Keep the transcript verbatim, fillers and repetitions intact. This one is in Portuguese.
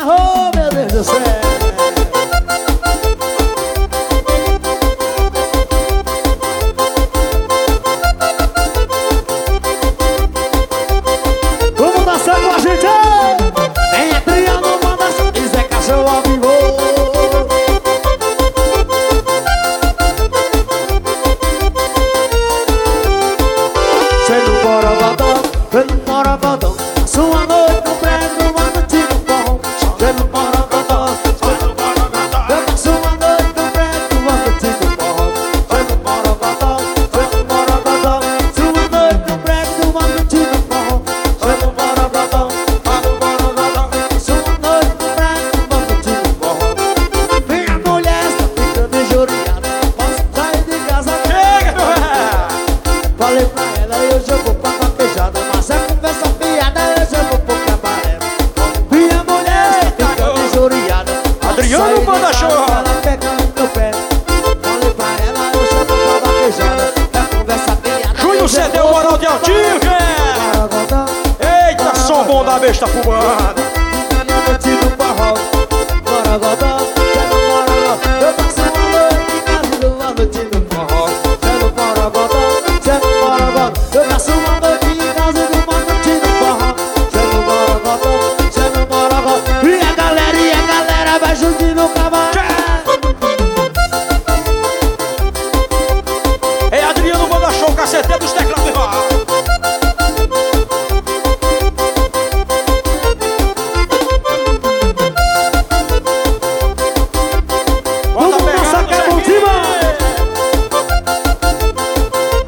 Oh, meu Deus do céu. Vamos dançar com a gente. Vem Adriano, manda só dizer cachorro ao vivo. Cê não bora bodão, cê não bora bodão. Sua noite no prédio, uma noite no bom. Cê não bora bodão, cê não bora bodão. Eu passo uma noite no prédio, uma noite no bom. Cê não bora bodão, cê não bora bodão. Sua noite no prédio, uma noite no bom. Cê não bora bodão, cê não bora bodão. Sua noite no prédio, uma noite no bom. Minha mulher está ficando injuriada. Posso sair de casa, chega! Falei pra ela, hoje eu vou pra vaquejada. Mas a conversa fiada, hoje eu vou pro cabaré. Minha mulher está ficando injuriada. Adriano manda show. Ela pega no meu pé. Falei pra ela, hoje eu vou pra vaquejada. A conversa fiada. Júnior cedeu o moral de Altinho, Bora voltar. eita, som bom da besta fumada. Fica na noite do forró. Bora voltar.